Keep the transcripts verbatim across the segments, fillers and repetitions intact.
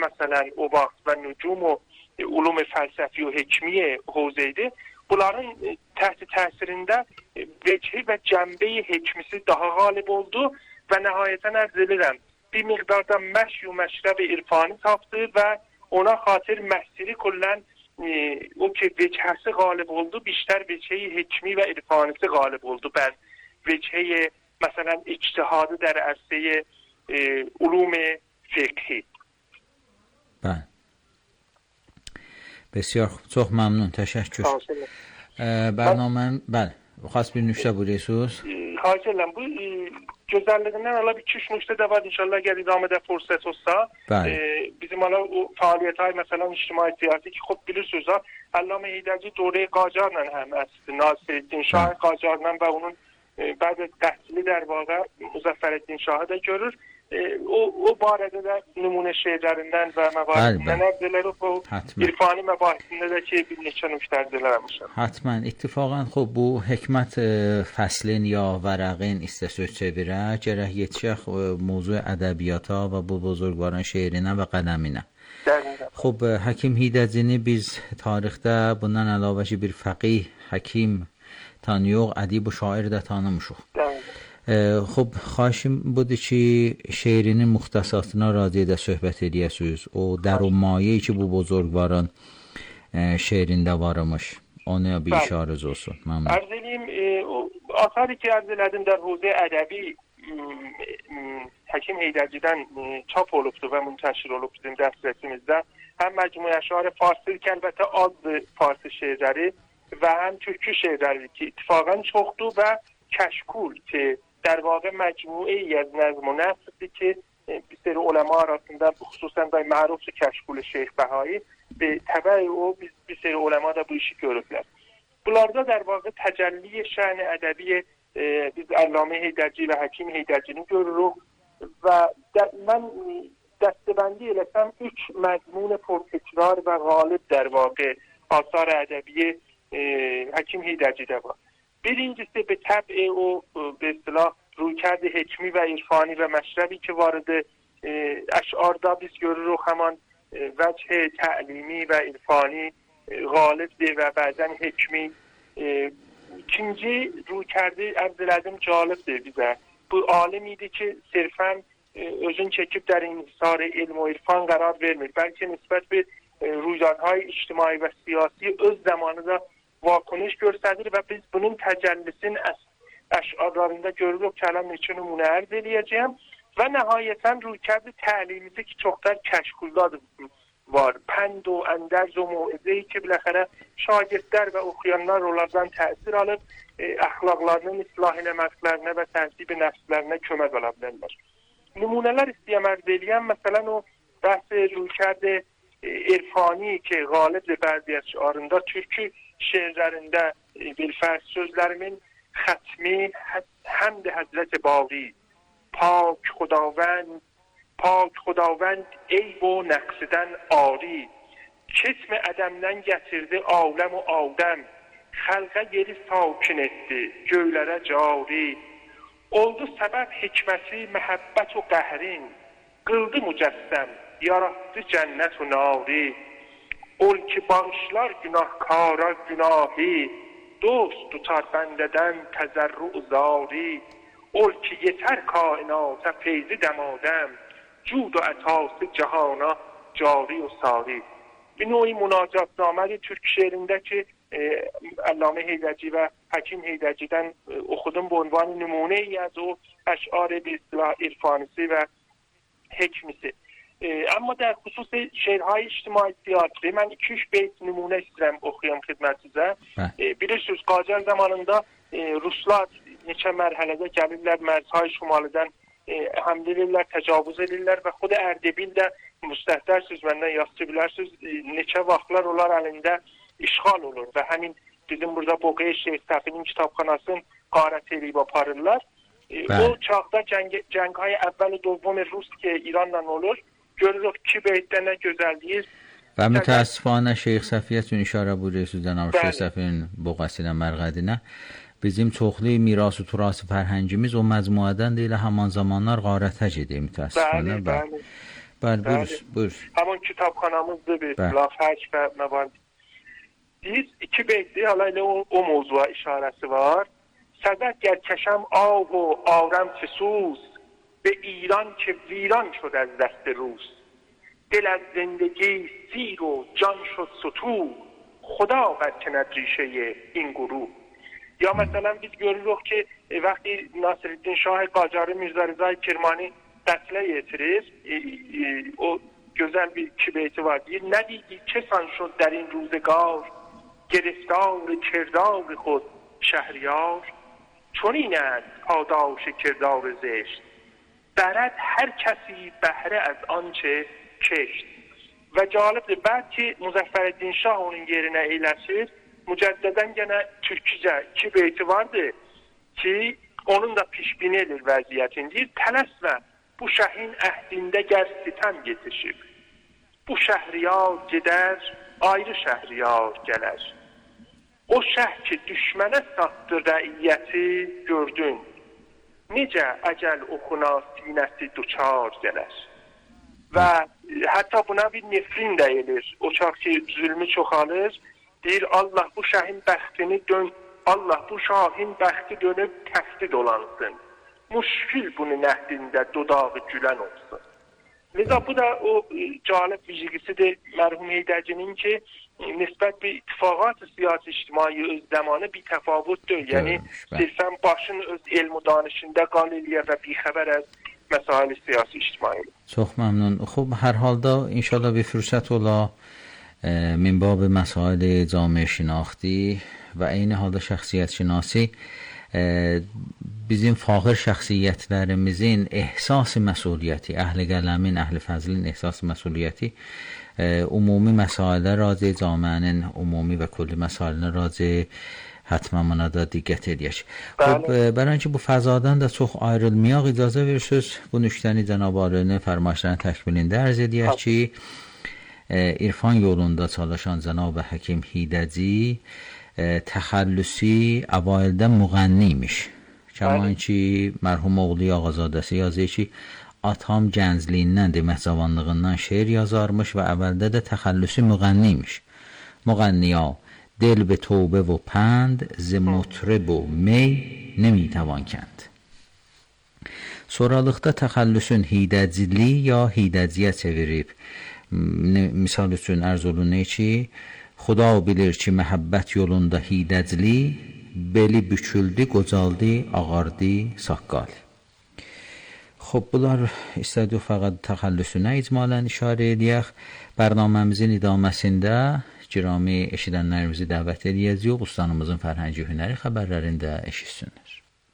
مثلا اوباق و nücum و علوم فلسفی و hekmi حوزه idi. Bunların təhti təsirində vechi və cəmbəyi hekmisi daha qalib oldu və nəhayətən ərz edirəm, bir miqdarda məşy və məşrəb irfani tapdı və ona xatir məhsili kullən o ki vechhəsi qalib oldu, بیشتر vechhi hekmi və irfanisi qalib oldu bər vechhi مثلا اجتهاد در عرصه علوم فقهی. بله بسیار خوب، çox ممنون، تشکر. برنامه بله خواست bir nüşte bu resus. Xahiş edirəm, bu gözəlliyindən ala bir iki nüşte də var inşallah əgər idamədə fürsət olsa. E, bizim ala o fəaliyyətlər məsələn ictimai siyasi ki xub bilirsiniz ha, Allame Heydərci دوره قاجارla həm است Nasiruddin Şah Qacarla və onun بعد تحصیلی در واقع مظفرالدین شاه da görür. E, o o barədə də nümunə şeirlərindən və məvahibdən əbdələr o irfani məbahisində də ki bir neçə nüktə əbdələrmişəm. حتما اتفاقا خب bu hikmət fəslin ya vərəqin istəsöz çevirə gərək yetişək موضوع ədəbiyyata və bu buzurgvarın şeirinə və qədəminə. خب Həkim Hidəcini biz tarixdə bundan əlavə ki bir fəqih, həkim tanıyıq, ədib و şair də tanımışıq. خب خواهشم بوده که شعرین مختصاتنا راضی ده صحبت ediyəsiniz. O در و مایه‌ای که bu buzurgvarın şeirində varmış. Ona bir işarəz olsun. Məmnun. Arz edeyim, e, o asarı ki arz elədim در حوزه ədəbi Həkim Heydərcidən e, çap olubdu və münteşir olubdu bizim dəstəsimizdə. Həm məcmuə əşar farsi ki əlbəttə azdır farsi şeirləri və həm türkü şeirləri ki ittifaqən çoxdur və kəşkul ki در واقع مجموعه‌ای از نظم و نثری که bir seri ulema arasında xüsusən də məruf kəşkul Şeyx Bəhai به تبع او bir seri ulema da bu işi görüblər. Bunlarda در واقع تجلی شأن ədəbi e, biz Allame Heydərci və Həkim Heydərcini görürük və mən dəstəbəndi eləsəm üç məzmun pərtəkrar və qalib در واقع آثار ədəbi e, Həkim Heydərcidə var. birincisi به طبع او به اصطلاح رویکرد حکمی و عرفانی و مشربی که وارد اشعاردا biz görürük همان وجه تعلیمی و عرفانی غالبdir və bəzən hekmi. İkinci رویکرد Əbdüləzim Calibdir bizə. Bu alim idi ki sırfən özün çəkib در انحصار علم و عرفان قرار vermir. Bəlkə nisbət bir رویدادهای اجتماعی و siyasi öz zamanında واکنش göstərir və biz bunun təcəllisini əşarlarında görürük ki, ələm neçə nümunə ərz eləyəcəyəm və nəhayətən rüykərd təlimisi ki, çoxlar kəşkuldadır var. Pənd و əndərz و موعظه‌ای ki, biləxərə şagirdlər və oxuyanlar onlardan təsir alıb, e, əxlaqlarının islah eləməklərinə və təzib nəfslərinə kömək ola bilərlər. Nümunələr istəyəm ərz eləyəm, məsələn o bəhs rüykərd irfani ki, qalibdir bəzi əşarında, türkü şeirlərində bilfərz sözlərimin xətmi həmd Həzrət Baqi پاک خداوند پاک خداوند عیب و نقصدن آری کسم ədəmdən gətirdi aləm و adəm xəlqə yeri sakin etdi göylərə cari oldu səbəb hikməti məhəbbət و qəhrin qıldı mücəssəm yarattı cənnət و nari ol ki bağışlar günahkara günahı dost tutar bəndədən təzərrü zari ol ki yeter kainata feyzi دمادم جود و عطası cihana cari و sari. Bir نوعی مناجات نامه türk şeirində ki e, Allame Heydərci və Həkim Heydərcidən e, oxudum bu ünvan nümunə-i az o əşar-ı bi istilah irfanisi və hekmisi. E, amma در خصوص şeirهای اجتماعی siyasi mən iki üç beyt nümunə istəyirəm oxuyam xidmətinizə. E, bilirsiniz Qacar zamanında e, Ruslar neçə mərhələdə gəlirlər mərzهای şimalidən e, həmlə edirlər, təcavüz edirlər və xud Ərdəbil də müstəhdərsiniz, məndən yaxşı bilərsiniz, e, neçə vaxtlar onlar əlində işğal olur və həmin bizim burada Boğay Şeyh Səfinin kitabxanasını qarət edib aparırlar. E, o çağda cəng, cənghay əvvəl dovom Rus ki İranla olur, görürük ki beytdə nə gözəlliyiz. Və mütəəssifانه Şeyx Səfiyyətün işarə buyuruyorsunuz cənab Şeyx Səfinin Boğasıyla Mərqədinə. Bizim çoxlu miras و تراث فرهنگimiz o məcmuədən də elə həman zamanlar qarətə gedir mütəəssifانه. Bəli, bəli. بله buyur, buyur. Həmin kitabxanamızda bir lafhək və məvan. Biz iki beytli halayla o, o mevzuya işarəsi var. Səzət gerçəşəm av و آرم فسوس به ایران که ویران شد از دست روس دل از زندگی سیر و جان شد ستور خدا برکند ریشه این گروه. یا مثلا biz görürük ki وقتی ناصرالدین شاه قاجار میرزا رضای کرمانی قتله yetirir e, e, o güzel bir iki beyti var diye ندیدی چه سان شد در این روزگار گرفتار کردار خود شهریار چون این است پاداش کردار زشت برد هر کسی بهره از آنچه کشت. و جالبdir بعد ki Muzaffereddin Şah onun yerine eyləşir mücəddədən gene Türkçə iki beyti vardı ki onun da pişbin edir vəziyyətin. Deyir tələsmə bu şəhin əhdində gər sitem yetişib bu şəhriyar gedər ayrı şəhriyar gələr. O şəh ki düşmənə satdı rəiyyəti gördün necə əcəl oxuna sinəsi duçar gələr. Və hətta buna bir nefrin də edir. O çaq ki zülmü çoxalır deyir Allah bu şəhin bəxtini dön Allah bu şahin bəxti dönüb təxti dolansın. Müşkil bunun əhdində dodağı gülən olsun. Liza bu da o cəlib vijigisidir mərhum Heydərcinin ki nisbət bir ittifaqat siyasi ictimai öz zamanı bir təfavut deyil. Yəni silsən başın öz elm و danışında qal eləyər və bixəbər az مسائل siyasi ictimai. çox ممنون. خب هر حال دا انشالله به فرصت ola من باب مسائل جامعه شناختی و این حال şəxsiyyət şinasi bizim fağır şəxsiyyətlərimizin ehsas məsuliyyəti, əhl-i qələmin, əhl-i fəzlin ehsas məsuliyyəti umumi məsailə raci, camiənin umumi və kulli məsailinə raci حتما buna da diqqət edək. Xub, برای اینکه bu fəzadan da çox ayrılmayaq, icazə verirsiniz bu nüktəni Cənab Alinin fərmayışlarının təkmilində ərz edək ki, irfan yolunda çalışan Cənab Həkim Hidəci təxəllüsi əvvəldə müğənni imiş. Kəman ki, mərhum oğlu Ağazadəsi yazır ki, atam gəncliyindən, demək cavanlığından şeir yazarmış və əvvəldə də təxəllüsi müğənni imiş. Müğənniya دل به توبه و پند ز مطرب و می نمیتوان کند. Sonralıqda təxəllüsün hidəciliyi ya hidəciyə çevirib. Misal üçün ərz olunur ki, Xuda bilir ki, məhəbbət yolunda hidəcili, beli büküldü, qocaldı, ağardı, saqqal. خب bunlar istədik fəqət təxəllüsünə icmalən işarə edək. Bərnaməmizin idaməsində Girami eşidənlərimizi dəvət edəcəyik. Ustanımızın fərhəngi hünəri xəbərlərini də eşitsinlər.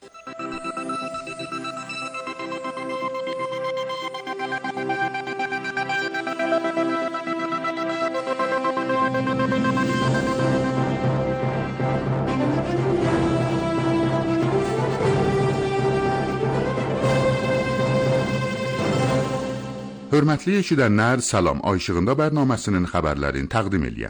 Hörmətli eşidənlər, salam. Ay işığında bərnaməsinin xəbərlərini təqdim eləyəm.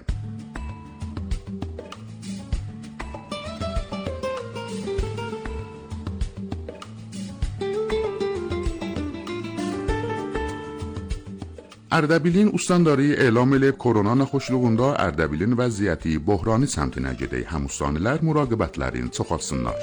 Ərdəbilin Ustandarı elam eləyib korona naxoşluğunda Ərdəbilin vəziyyəti bohrani səmtinə gedək. Həm ustanilər müraqibətlərini çoxalsınlar.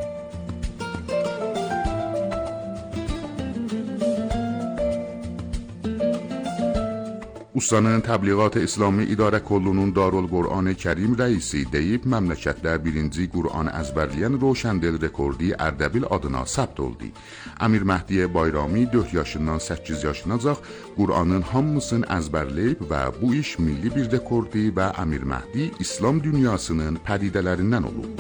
Ustanın Təbliğat İslami İdarə Kollunun Darülqur'an Kərim rəisi deyib, məmləkətdə birinci Qur'an əzbərləyən Roşəndil rekordi Ərdəbil adına səbt oldu. Əmir Məhdiyə Bayrami dörd yaşından səkkiz yaşınacaq Qur'anın hamısını əzbərləyib və bu iş milli bir rekordi və Əmir Məhdi İslam dünyasının pədidələrindən olub.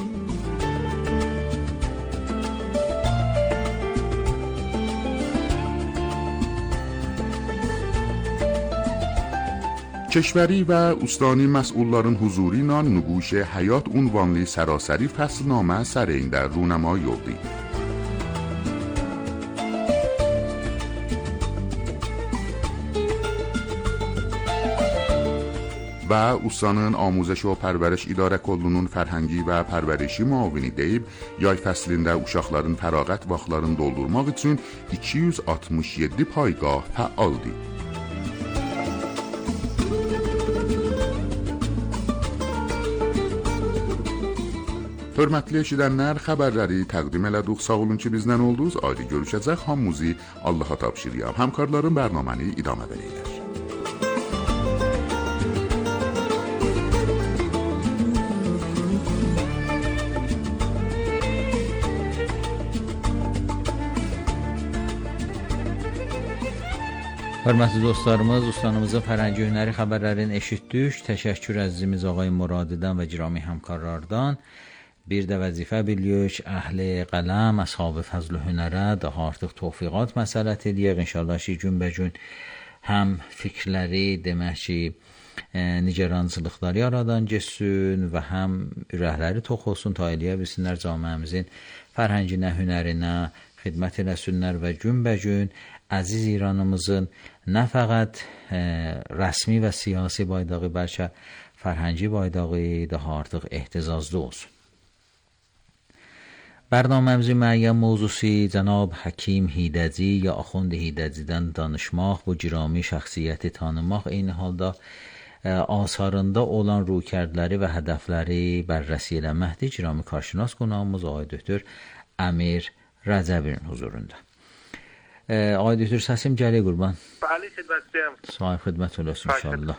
کشوری و استانی مسئولların huzuru ilə نگوش حیات عنوانlı سراسری فصلنامه سرین در رونمایی oldu. و Ustanın Amuzəş və Pərvəriş İdarə Kollunun Fərhəngi və Pərvərişi müavini deyib, yay fəslində uşaqların fərağət vaxtlarını doldurmaq üçün iki yüz altmış yeddi paygah fəaldır. Hörmətli eşidənlər, xəbərləri təqdim elədik. Sağ olun ki, bizdən oldunuz. Ayrı görüşəcək. Hamımızı Allaha tapşırıyam. Həmkarların bərnaməni idamə verəylər. Hörmətli dostlarımız, ustanımızın fərhəngi hünəri xəbərlərini eşitdik. Təşəkkür əzizimiz Ağay Muradidən və girami həmkarlardan. Bir də vəzifə bilirik, əhli qələm, əshab-ı fəzl-i hünərə daha artıq tövfiqat məsələt edəyək. İnşallah ki, gün-bə-gün həm fikirləri, demək ki, nigerançılıqları yaradan geçsin və həm ürəkləri tox olsun, ta eləyə bilsinlər camiəmizin fərhənginə, hünərinə xidmət eləsinlər və gün-bə-gün əziz İranımızın nə fəqət e, rəsmi və siyasi baydağı, bəlkə fərhəngi baydağı daha artıq ehtizazlı olsun. Bərnaməmizin müəyyən mövzusu cənab Həkim Hidəci ya Axund Hidəcidən danışmaq, bu girami şəxsiyyəti tanımaq, eyni halda e, asarında olan ruhkərdləri və hədəfləri bərrəsi eləməkdir. Girami karşınas qonağımız Ağay Doktor Əmir Rəcəbin huzurunda. Ağay Doktor, səsim gəlir qurban. Bəli, xidmətdəyəm. Sahib xidmət olasın inşallah.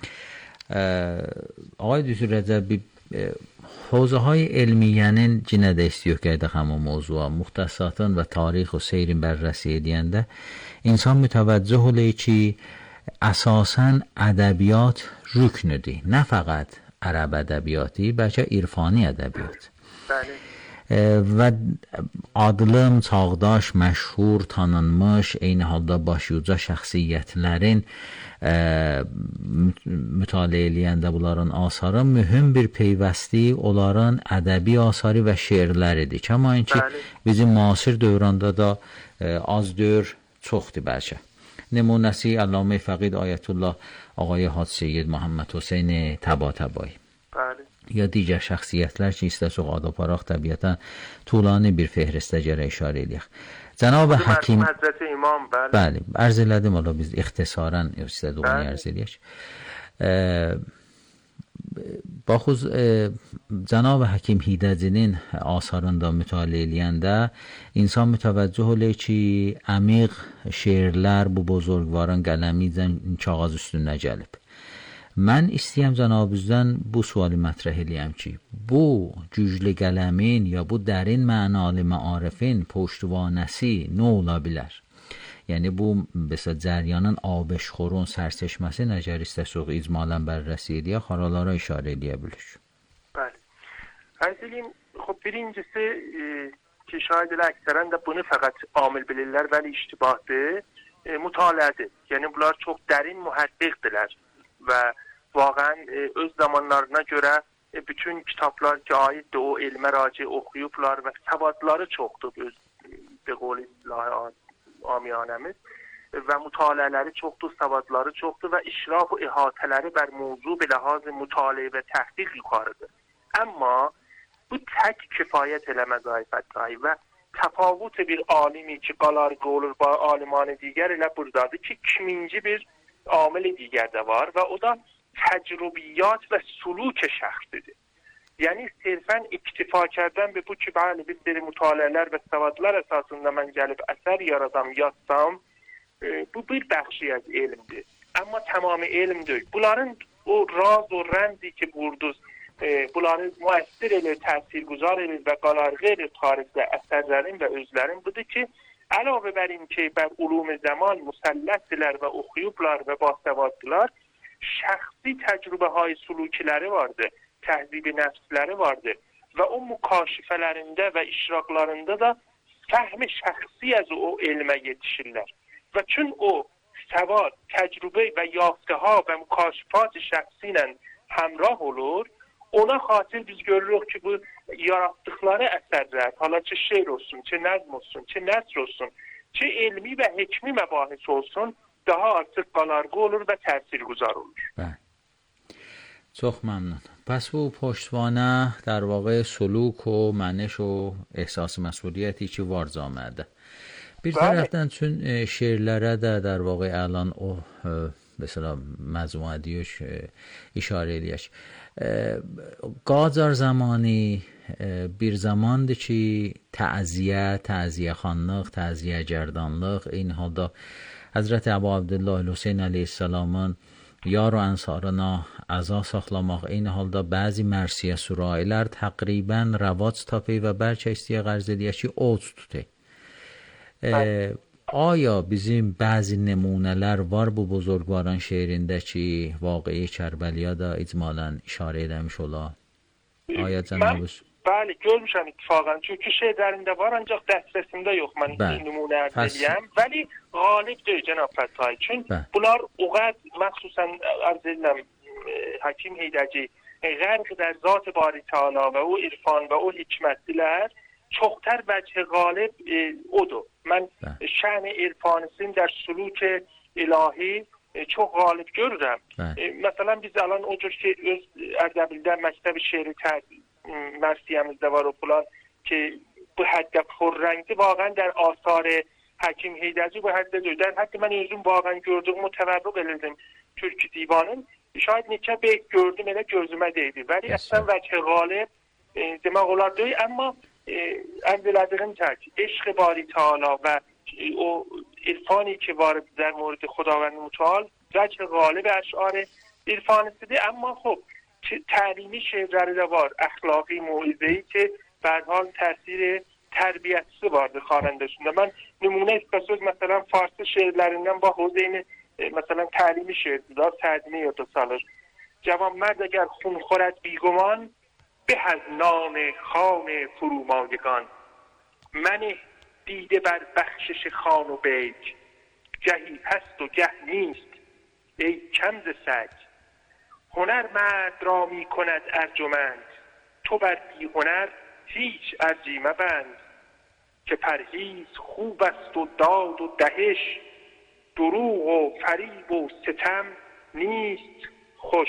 Ağay Doktor Rəcəbi, havzahay elmiyyənin cinə də istiyor qeydək həmin mövzuğa, muxtəsatın və tarix və seyrin bərrəsi edəndə insan mütəvəccüh olur ki, əsasən ədəbiyyat rüknüdür. Nə fəqət ərəb ədəbiyyatı, bəlkə irfani ədəbiyyat. Bəli. Və adlım, çağdaş, məşhur, tanınmış, eyni halda başyuca şəxsiyyətlərin e, mütaliə eləyəndə bunların asarı mühüm bir peyvəsti onların ədəbi asarı və şeirləridir. Kəma ki, bizim müasir dövranda da e, az dövr çoxdur bəlkə. Nümunəsi Əllamə Fəqid Ayətullah Ağay Hacı Seyyid Muhammed Hüseyn Təbatəbai. Bəli. Ya digər şəxsiyyətlər ki, istəsək adaparaq təbiətən tuğlani bir fehristə gərək işarə eləyək. Cənab Həkim Həzrəti İmam, bəli. Bəli, ərz elədim, ola biz ixtisarən istədiyini ərz eləyək. Baxız, e, Cənab Həkim Hidəcinin asarında mütaliə eləyəndə insan mütəvəccüh olur ki, əmiq şeirlər bu bozorgvarın qələmicən kağız üstünə gəlib. Mən istəyəm cənabınızdan bu sualı mətrəh eləyəm ki, bu güclü qələmin ya bu dərin mənalı məarifin poştvanəsi nə ola bilər? Yəni bu mesela cəryanın abeşxorun sərçeşməsi nəgər istəsək icmalən bərrəsi edək, xaralara işarə edə bilir. Bəli. Ərz eləyim, xub birincisi e, ki, şahid elə əksərən də bunu fəqət amil bilirlər, vəli iştibahdır, e, mütaliədir. Yəni bunlar çox dərin mühəddiqdirlər. Və vaqən e, öz zamanlarına görə e, bütün kitablar ki aiddir o elmə raci oxuyublar və savadları çoxdur öz bir qol istilahi amiyanəmiz və mütaliələri çoxdur, savadları çoxdur və işraf və ihatələri bər mövzu biləhaz mütaliə və təhqiq yuxarıdır. Amma bu tək kifayət eləməz ayfətdahi və təfavut bir alimi ki qalarqı olur ba alimanı digər elə buradadır ki kiminci bir amil digər də var və o da təcrübiyyat və suluk şəxsidir. Yəni sirfən iktifa kərdən bir bu ki, bəli, bir seri mütaliələr və savadlar əsasında mən gəlib əsər yaradam, yazsam, e, bu bir bəxşi az elmdir. Amma tamamı elm deyil. Bunların o raz o rəmzi ki burduz, e, bunları müəssir elir, təsirgüzar elir və qalarğı elir tarixdə əsərlərin və özlərin budur ki, əlavə bərim ki, bər ulum-i zaman müsəllətdilər və oxuyublar və basavaddılar, şəxsi təcrübəhay sulukiləri vardır, təhzibi nəfsləri vardır və o mükaşifələrində və işraqlarında da fəhmi şəxsi az o elmə yetişirlər. Və çün o səvad, təcrübə və yaftəha və mükaşifat şəxsi ilə həmrah olur, ona xatir biz görürük ki, bu yaratdıkları əsərlər, hala ki şeir olsun, ki nəzm olsun, ki nəsr olsun, ki elmi və hekmi məbahis olsun, daha artıq qalarqı olur və təsirgüzar olur. Bəli. Çox məmnun. Pəs bu پشتوانه در واقع سلوک و منش و احساس مسئولیتی ki var camiədə. Bir tərəfdən üçün e, şeirlərə də در واقع الان o e, mesela məcmuə deyək, e, işarə eləyək. E, Qacar zamanı bir zamandır ki تعزیه تعزیه خانlıq, تعزیه گردانlıq این halda Həzrət Əbu Abdullah Hüseyn əleyhissalamın yar və ənsarına əza saxlamaq, eyni halda bəzi mərsiyə sürayilər təqribən rəvac tapır və bəlkə istəyə qərz edək ki, oc tutur. آیا bizim bəzi nümunələr var bu buzurgvaran şeirində ki, vaqi'i Kərbəliyə də icmalən işarə edilmiş ola? Aya cənabız? Bəli, görmüşəm ittifaqən. Çünki şeirlərində var, ancaq dəstəsimdə yox. Mən nümunə ərz edəyəm. Vəli qalib deyil, cənab Fəttahi. Çünki bunlar o qəd, məxsusən ərz ediləm, Həkim Heydəci, qərq در ذات bari Teala və o irfan və o hikmətdilər, çoxtər vəcih qalib odur. Mən şən irfanisini در سلوک ilahi çox qalib görürəm. Məsələn, biz alan o cür ki, öz Ərdəbildə məktəb şeiri mərsiyəmizdə var o falan ki, bu həddə purrəngdi. Vaqən در آثار Həkim Heydəci bu həddə döydən. Hətta mən özüm vaqən gördüğümü təvərrüq edirdim Türkü divanın. Şayad neçə beyt gördüm, elə gözümə deydi. Vəli əslən vəcih qalib demək olar deyil, amma ارز elədiyim tək عشق باری تعالی و o irfani ki var در مورد خداوند متعال وجه غالب اشعار irfanisidir. Amma خب تعلیمی şeirləri də var, əxlaqi, موعظه‌ای ki به هر حال تاثیر tərbiyəçisi vardır xanəndəsində. Mən nümunə istəsəz məsələn farsı şeirlərindən bax o zeyni مثلا تعلیمی şeirdir da sədini yada salır. Cavan mərd əgər xun xورد بیگمان به از نان خان فرومایگان من دیده بر بخشش خان و بیت گهی هست و گه نیست ای کمز سگ هنر مرد را می کند ارجمند تو بر بی هنر هیچ ارجی مبند که پرهیز خوب است و داد و دهش دروغ و فریب و ستم نیست خوش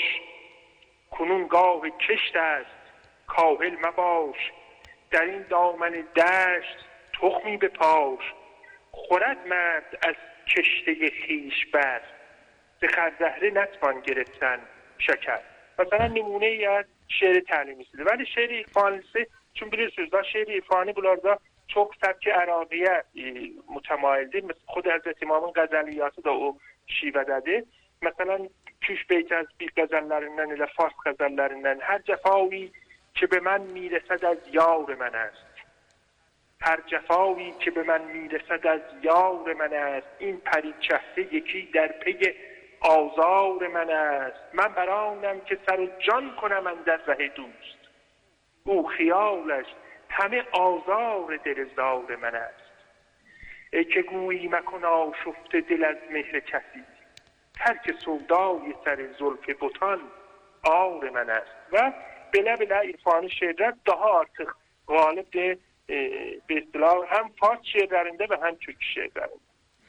کنون گاه کشت است کاهل مباش در این دامن دشت تخمی بپاش خورد مرد از کشته خیش بر ز خرزهره نتوان گرفتن شکر. مثلا نمونه ای از شعر تعلیمیسیdir. ولی شعر irfanisi چون bilirsiniz da şeir irfani bunlarda çok سبک عراقیه متمایلdir. خود حضرت امامın غزلیاتı da o şivədədir. Mesela küş beyt az bir غزلlərindən ilə fars غزلlərindən هر جفاوی که به من میرسد از یار من است هر جفاوی که به من میرسد از یار من است این پری چهره یکی در پی آزار من است من برانم که سر و جان کنم اندر ره دوست او خیالش همه آزار دل زار من است ای که گویی مکن آشفته دل از مهر کسی ترک سودای سر زلف بتان آر من است. و belə belə irfani şeirlər daha artıq qalibdir به اصطلاح هم فارس şeirlərində və həm türk şeirlərində.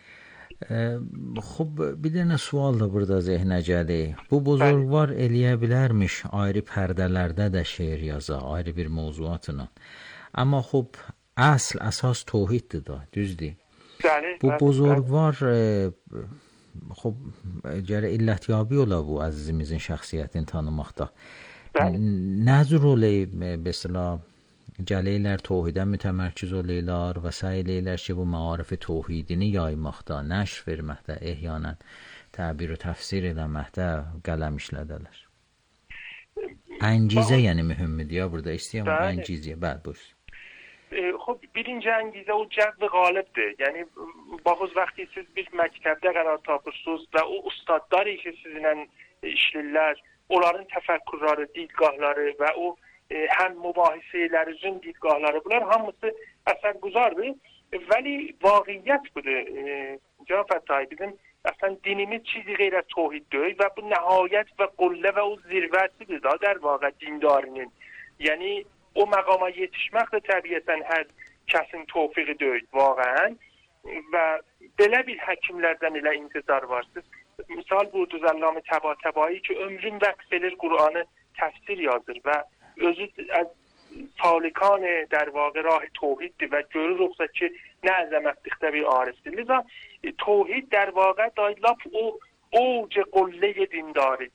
خب bir dənə sual da burada zehnə gəlir. Bu buzurgvar eləyə bilərmiş ayrı pərdələrdə də şeir yaza, ayrı bir mövzuatla. Amma xub əsl əsas tövhiddir da, düzdür? Bu buzurgvar xub gərək illətiyabi ola bu əzizimizin şəxsiyyətini tanımaqda. Nə cür olayıb به اصطلاح gəlirlər tövhidə mütəmərkiz olurlar və səy eləyirlər ki, bu maarif tövhidini yaymaqda, nəşr verməkdə, ehyanən təbir və təfsir eləməkdə qələm işlədələr. Əngizə yəni mühümdür ya burada istəyəm əngizəyə bəli buyursun. خب birinci əngizə o cəzb qalibdir. Yəni baxız vaxtı siz bir məktəbdə qərar tapırsınız və o ustadları ki sizinlə işləyirlər, onların təfəkkürləri, didgahları və o e, həm mübahisələrin didgahları bunlar hamısı əsərgüzardır. Vəli vaqiyyət budur. E, Cənab Fəttahi bizim əslən dinimiz çizi qeyr az tövhid deyil və bu nəhayət və qullə və o zirvəsidir da در واقع dindarinin. Yəni o məqama yetişmək də təbiətən hər kəsin tövfiqi deyil vaqəən və belə bir həkimlərdən elə intizar varsınız. Misal budur Zəllam Təbatəbai ki ömrün vəqf edir Qur'anı təfsir yazır və özü az salikan در واقع راه توحیدdir və görürüksə ki nə əzəmətlikdə bir arifdir. Liza توحید در واقع دایلاب o اوج قله دینداریdir.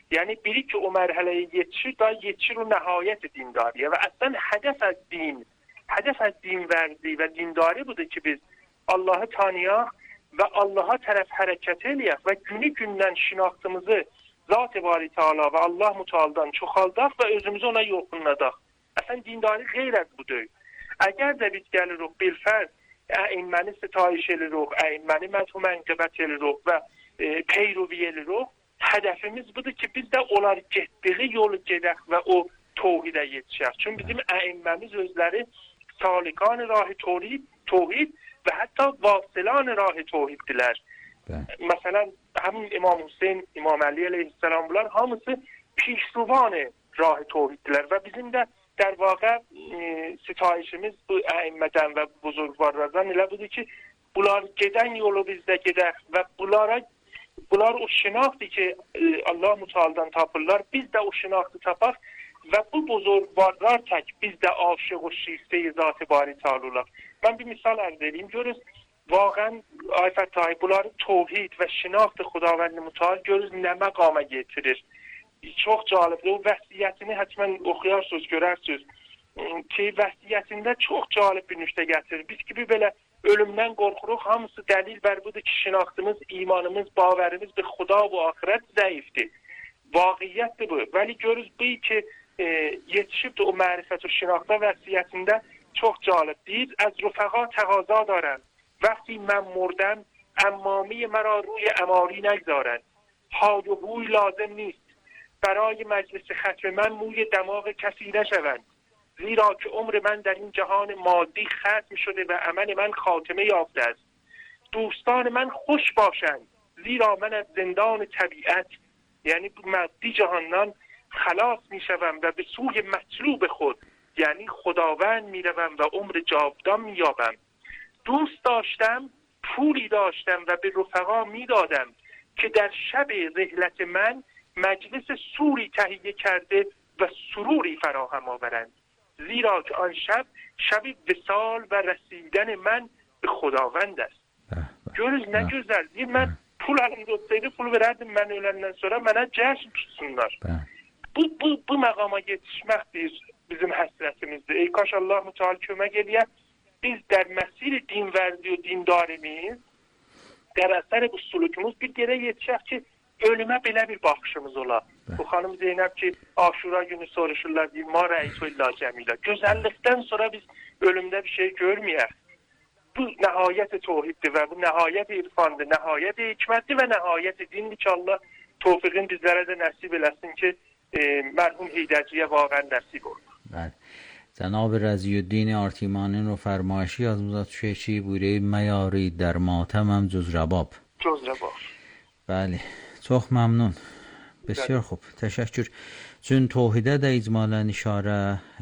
یعنی biri ki o mərhələyə yetişir, daha yetişir o nəhayət dindariyə və əslən hədəf az din, hədəf az dinvərdi və dindari budur ki biz Allah'ı tanıyaq və Allah'a tərəf hərəkət eləyək və günü gündən şinaxtımızı Zat-ı Bari Teala və Allah Müteala'dan çoxaldaq və özümüzü ona yoxunladaq. Əslən dindari qeyrət budur. Əgər də biz gəlirik bilfərz, əimməni sitayiş edirik, əimməni mədhu mənqibət edirik və e, peyrovi edirik, hədəfimiz budur ki biz də onlar getdiyi yolu gedək və o tohidə yetişək. Çünki bizim əimməmiz özləri salikan rah-ı tohid, tohid və hətta vasilan rah-ı tohiddirlər. Məsələn, həmin İmam Hüseyin, İmam Əli əleyhissalam bunlar hamısı pişruvan rah-ı tohiddirlər və bizim də در واقع ستایشimiz bu əimmədən və buzurgvarlardan elə budur ki bunlar gedən yolu bizdə gedək və bunlara bunlar o şinaxtı ki Allah Müteala'dan tapırlar, biz də o şinaxtı tapaq və bu buzurgvarlar tək biz də aşıq o şiftəyi Zat-ı Bari Teala olaq. Mən bir misal ərz edeyim. Görürüz, واقعا ay Fəttahi bunlar توحید və şinaxtı Xudavənd Müteal görürüz nə məqama getirir. Çox cəlibdir. O vəsiyyətini həttəmən oxuyarsınız, görərsiniz ki, vəsiyyətində çox cəlib bir nüqtə gətirir. Biz gibi belə ölümdən qorxuruq, hamısı dəlil bər budur ki, şinaxtımız, imanımız, bağvərimiz bir Xuda və axirət zəifdir. Vaqiyyətdir bu. Vəli görürüz bu ki, e, yetişibdir o mərifət o şinaxta vəsiyyətində çox cəlib. Deyir, از رفقا تقاضا دارن وقتی من مردم امامی مرا روی اماری نگذارن های و هوی لازم نیست برای مجلس ختم من موی دماغ کسی نشوند زیرا که عمر من در این جهان مادی ختم شده و عمل من خاتمه یافته است دوستان من خوش باشند زیرا من از زندان طبیعت یعنی مادی جهانان خلاص می شوم و به سوی مطلوب خود یعنی خداوند می روم و عمر جاودان می یابم دوست داشتم پولی داشتم و به رفقا می دادم که در شب رحلت من مجلس سوری تهیه کرده و سروری فراهم آورند زیرا که آن شب شب وصال و رسیدن من به خداوند است. Görürüz ne güzel. Ben pul alım olsaydı pul verirdim ben ölenden sonra bana cəşn tutsunlar. Bu bu bu məqama yetişməkdir bizim həsrətimizdir. Ey kaş Allah Müteal kömək eləyə. Biz در مسیر dinverdi و dindarimiz در اثر bu sulukimiz bir yere yetişək ki ölümə belə bir baxışımız ola. Bu xanım Zeynəb ki Aşura günü soruşurlar deyir ma rəisu illa cəmilə. Gözəllikdən sonra biz ölümdə bir şey görməyək. Bu nəhayət tohiddir və bu nəhayət irfandır, nəhayət hikmətdir və nəhayət dindir ki Allah tevfiqin bizlərə də nəsib eləsin ki e, mərhum Heydərciyə واقعا nəsib olur. بله. جناب رضی الدین آرتیمانی رو فرمایشی از موزات شیشی بوده میاری در ماتمم جز رباب جز رباب بله çok ممنون بسیار خوب تشکر چون توحیده də icmalən işarə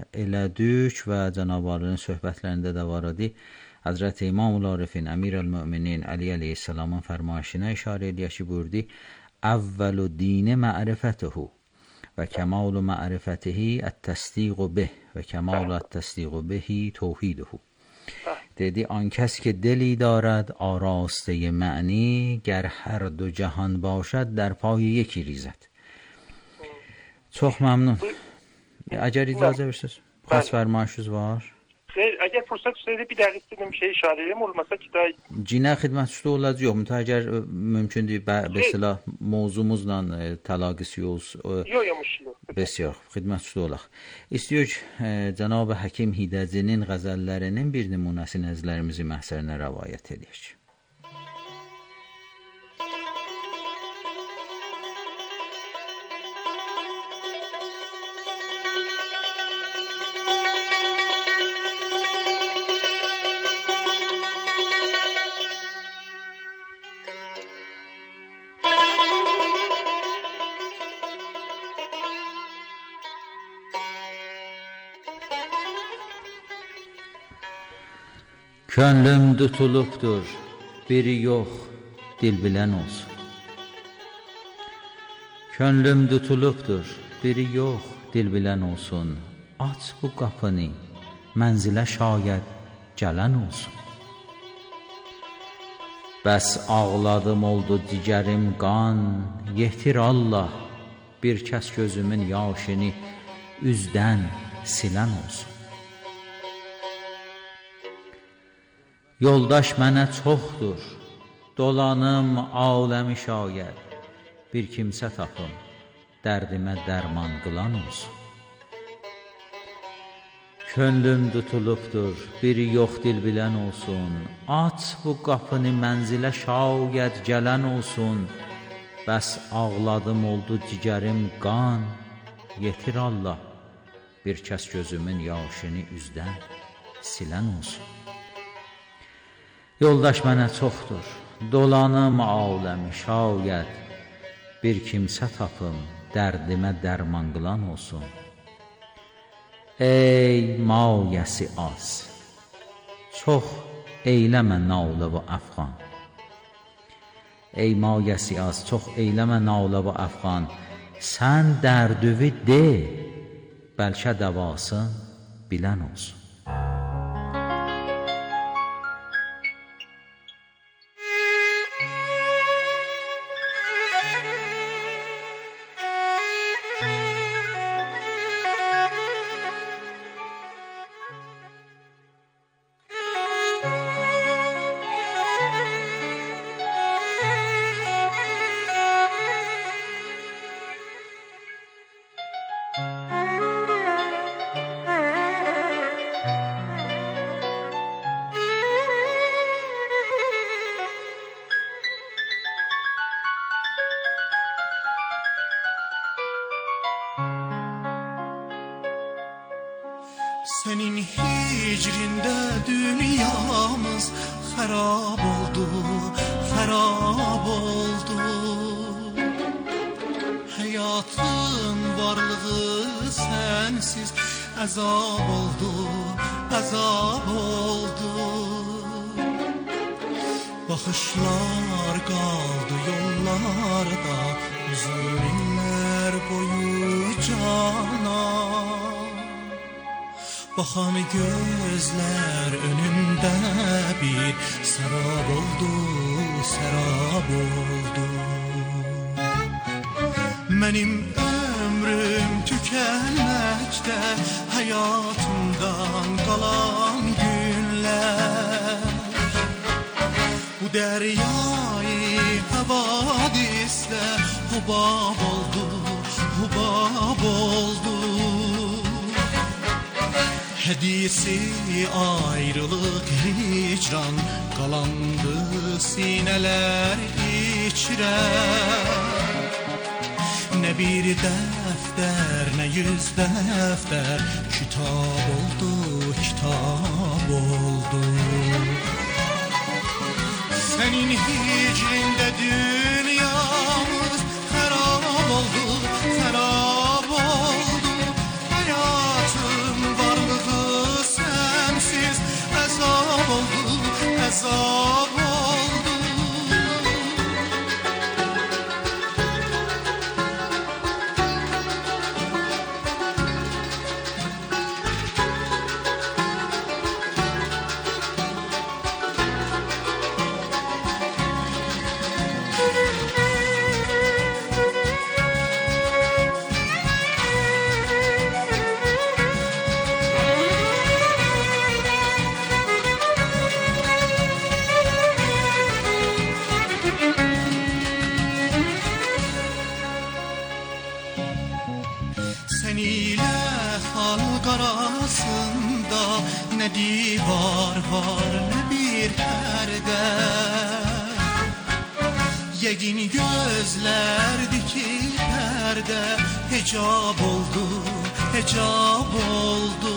elədük və Cənab Alinin söhbətlərində də var idi Həzrət İmam-ül Arifin Əmir-əl-Möminin Əli əleyhissalamın fərmayişinə işarə eləyək ki buyurdu əvvəlu dini ma'rifətuhu و کمال معرفته التصدیق به و کمال التصدیق به توحیده دیدی آن کس که دلی دارد آراسته معنی گر هر دو جهان باشد در پای یکی ریزد çok ممنون اگر اجازه versiz خاص فرمایشiniz var اگر فرصت olsaydı bir dəqiq istədiyim şey işarə edeyim olmasa ki da Cinə xidmətçisi olacaq yox mu? Əgər mümkündür belə silah mövzumuzla təlaqisi olsun. Yox, yox, müşkil. Bəsir, xidmətçisi olaq. İstəyirik Cənab Həkim Hidəcinin qəzəllərinin bir nümunəsini nəzərlərimizi məhsərinə rəvayət edək. Könlüm tutulubdur, biri yox, dil bilən olsun. Könlüm tutulubdur, biri yox, dil bilən olsun. Aç bu qapını, mənzilə şayət gələn olsun. Bəs ağladım oldu digərim qan, yetir Allah, bir kəs gözümün yaşını üzdən silən olsun. Yoldaş mənə çoxdur, dolanım aləmi şayət, bir kimsə tapım, dərdimə dərman qılan olsun. Könlüm tutulubdur, biri yox dil bilən olsun, aç bu qapını mənzilə şayət gələn olsun, bəs ağladım oldu cigərim qan, yetir Allah, bir kəs gözümün yaşını üzdən silən olsun. Yoldaş mənə çoxdur, dolanım aləmi şayət, bir kimsə tapım, dərdimə dərman qılan olsun. Ey mayəsi az, çox eyləmə nalə və əfğan. Ey mayəsi az, çox eyləmə nalə və əfğan, sən dərdüvi de, bəlkə dəvasın bilən olsun. Senin hicrində dünyamız xarab oldu, xarab oldu. Həyatın varlığı sensiz əzab oldu, əzab oldu. Baxışlar qaldı yollarda, uzun illər boyu cana. Baxan gözlər önümdə bir sərab oldu, sərab oldu. Mənim ömrüm tükənməkdə, həyatımdan qalan günlər. Bu dəryayı havadisdə hubab oldu, hubab oldu. Hediyesi ayrılık hicran, qalandı sinələr içrə. Nə bir dəftər, nə yüz dəftər, kitab oldu, kitab oldu. Sənin hicrində dünyamız xarab oldu, xarab oldu. Həyatım varlığı sensiz əzab oldu, əzab oldu. Arasında ne divar var ne bir perde. Yegin gözlerdeki perde hicab oldu, hicab oldu.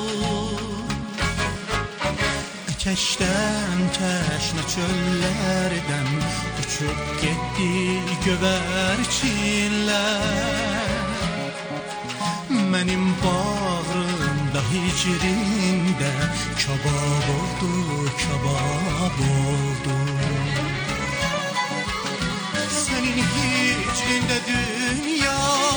Keşten keşne çöllerden uçup gitti göverçinler. Mənim bağrımda hicrində kabab oldu, kabab oldu. Sənin hicrində dünya